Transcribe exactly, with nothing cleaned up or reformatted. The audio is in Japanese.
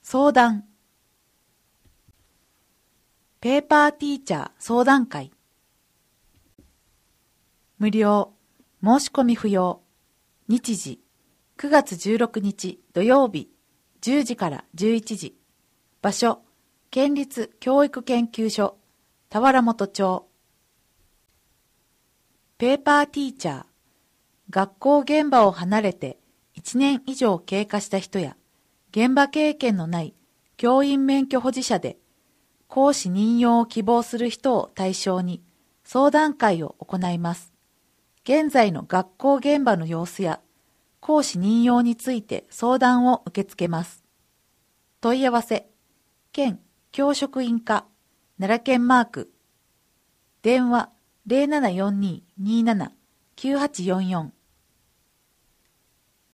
相談。ペーパーティーチャー相談会。無料、申し込み不要。日時、くがつじゅうろくにち土曜日、じゅうじからじゅういちじ。場所、県立教育研究所、田原本町。ペーパーティーチャー、学校現場を離れていちねん以上経過した人や、現場経験のない教員免許保持者で、講師任用を希望する人を対象に相談会を行います。現在の学校現場の様子や講師任用について相談を受け付けます。問い合わせ、県教職員課奈良県マーク、電話 ゼロななよんに にーなな きゅうはちよんよん